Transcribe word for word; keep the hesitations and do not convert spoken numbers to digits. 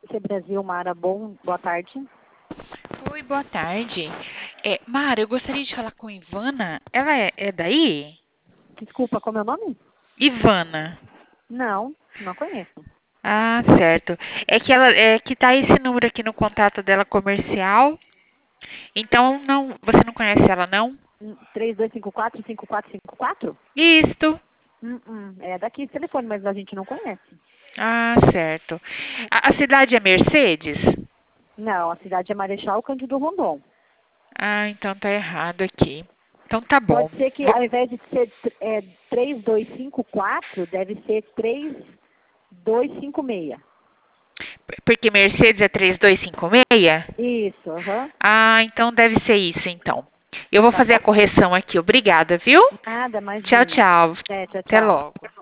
C Brasil, Mara, bom, boa tarde. Oi, boa tarde. É, Mara, eu gostaria de falar com Ivana. Ela é, é daí? Desculpa, como é o nome? Ivana. Não, não conheço. Ah, certo. É que ela é que tá esse número aqui no contato dela comercial. Então não, você não conhece ela não? Hum, três dois cinco quatro, cinco quatro cinco quatro? Isto. Hum, hum, é daqui esse telefone, mas a gente não conhece. Ah, certo. A, a cidade é Mercedes? Não, a cidade é Marechal Cândido Rondon. Ah, então tá errado aqui. Então tá bom. Pode ser que Vou- ao invés de ser é, três dois cinco quatro, deve ser três dois cinco seis. Porque Mercedes é três dois cinco seis? Isso, aham. Ah, então deve ser isso então. Eu vou Tá fazer bom? a correção aqui. Obrigada, viu? Nada, Tchau, imagina. tchau. É, tchau, Até tchau. logo.